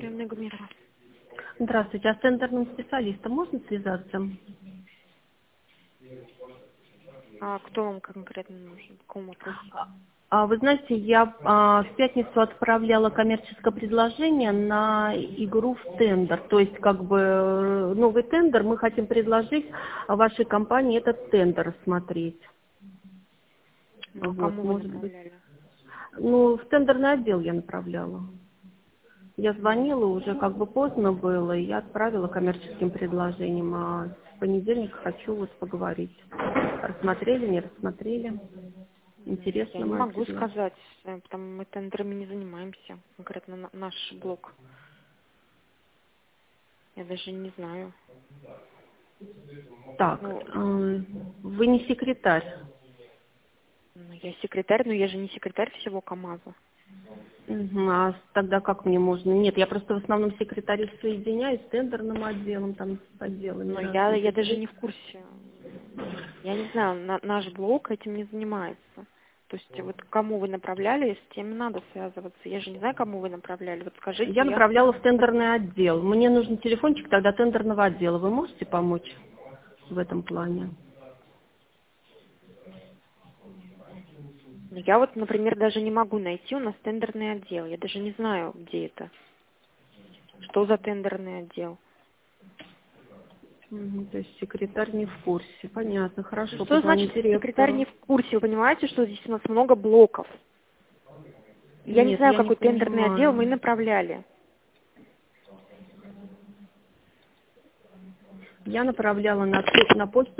приемная Гумерова. Здравствуйте, а с тендерным специалистом можно связаться? А кто вам конкретно нужен? По какому вопросу? Вы знаете, я в пятницу отправляла коммерческое предложение на игру в тендер. То есть, как бы, новый тендер, мы хотим предложить вашей компании этот тендер рассмотреть. Ну, а Вот, кому вы может быть. направляли? Ну, в тендерный отдел я направляла. Я Ну, звонила, уже как бы поздно было, и я отправила коммерческим предложением, а в понедельник хочу вот поговорить. Рассмотрели, не рассмотрели? я Интересно не мое могу предложение. сказать, потому что мы тендерами не занимаемся, конкретно наш блок. Я даже не знаю. Так, Ну, вы не секретарь. я секретарь, но я же не секретарь всего КамАЗа. А тогда как мне можно? Нет, я просто в основном секретарь соединяюсь с тендерным отделом, там с отделами Но я разными. даже не в курсе. Я не знаю, наш блок этим не занимается. То есть вот кому вы направляли, с тем и надо связываться. Я же не знаю, кому вы направляли. Вот скажите, Я направляла в тендерный отдел. Мне нужен телефончик тогда тендерного отдела. Вы можете помочь в этом плане? я вот, например, даже не могу найти у нас тендерный отдел. Я даже не знаю, где это. Что за тендерный отдел. То есть секретарь не в курсе. Понятно, Ну, хорошо, что позвоню значит секретарь директору. не в курсе? Вы понимаете, что здесь у нас много блоков? Я не Нет, знаю, я не какой тендерный отдел понимаю. мы направляли. Я направляла на почту